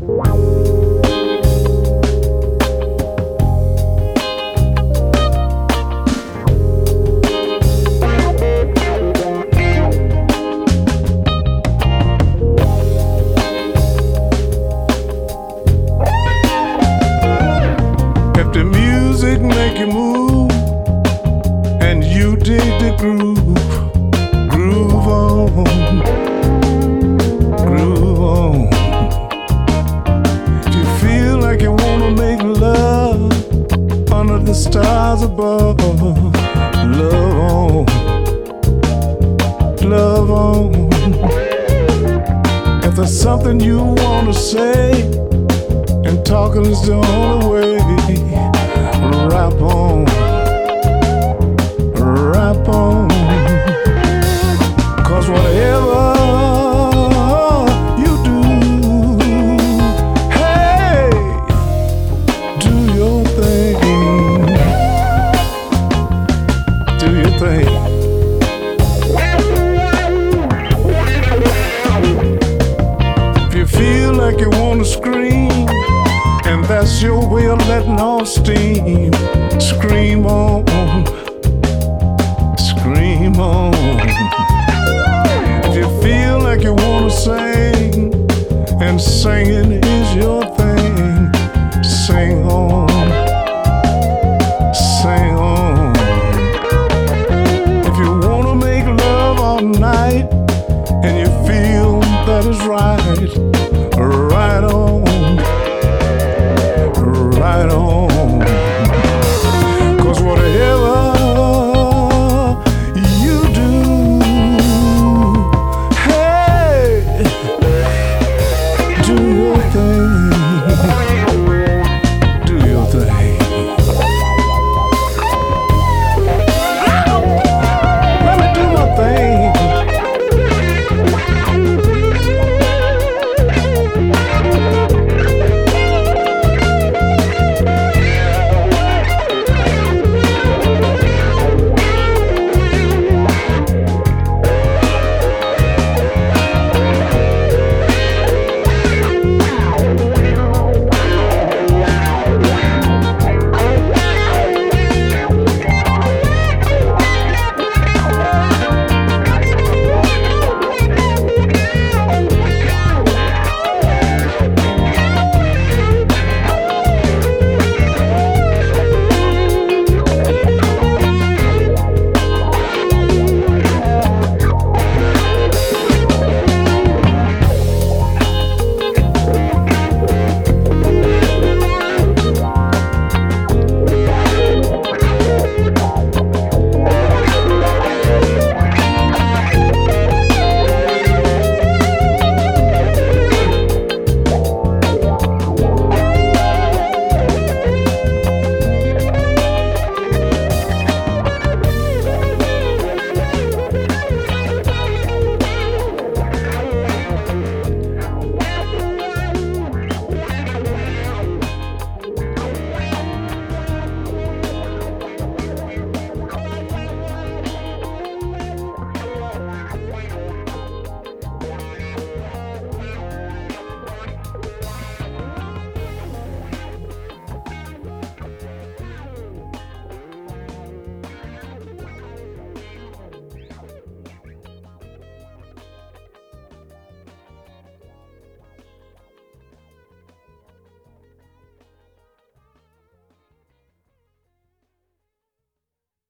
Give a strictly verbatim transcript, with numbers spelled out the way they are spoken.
If the music make you move and you dig the groove, groove on, groove on. If you feel like you wanna make love under the stars above, love on, love on. If there's something you wanna say and talking is the only way, rap on, rap on. Cause whatever you do, hey, do your thing, do your thing. If you feel like you wanna scream, and that's your way of letting off steam, scream on, scream on. If you feel like you wanna sing, and singing is your thing,